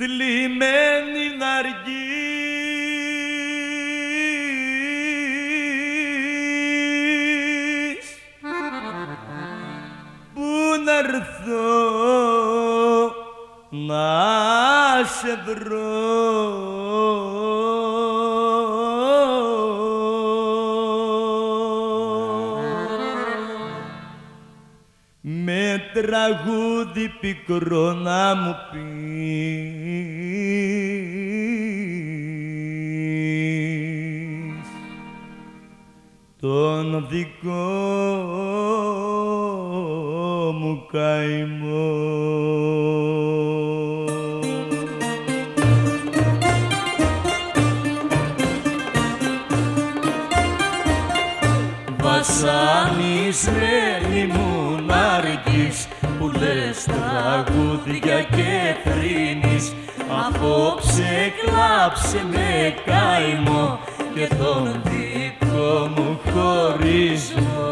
θλιμμένη ναργής που να'ρθω να σε βρω με τραγούδι πικρό να μου πεις τον δικό μου καημό. Βασανισμένη μου ναργής που λες τραγούδια και θρήνεις, απόψε κλάψε με καημό και τον δικό μου χωρισμό.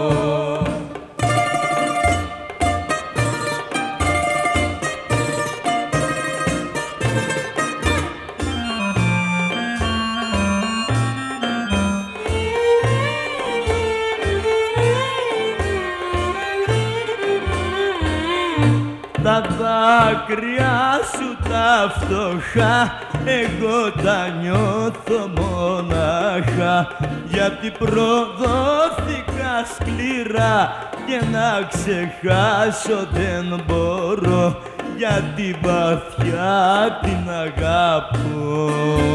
Τα δάκρυα σου τα φτωχά εγώ τα νιώθω μονάχα, γιατί προδόθηκα σκληρά και να ξεχάσω δεν μπορώ, γιατί βαθιά την αγαπώ.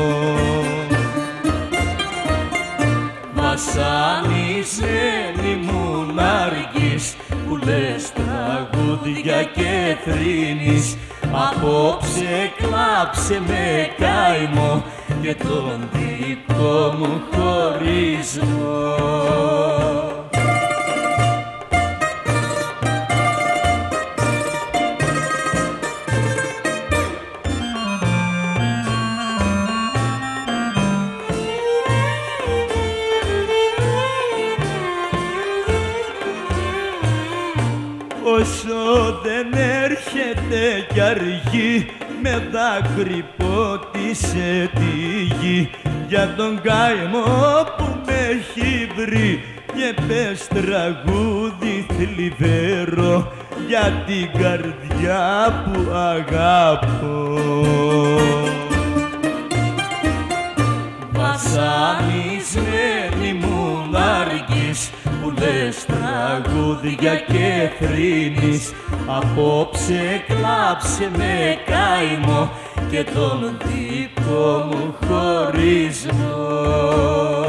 Βασανισμένη μου ναργής που λες τραγούδια και θρήνεις, απόψε κλάψε με καημό και τον δικό μου χωρισμό. Όσο δεν έρχεται κι αργεί, με δάκρυ πότισε τη γη για τον καημό που με έχει βρει, και πες τραγούδι θλιβερό για την καρδιά που αγαπώ. Βασανισμένη μου ναργής που λες τραγούδια και θρήνεις, απόψε κλάψε με καημό και τον δικό μου χωρισμό.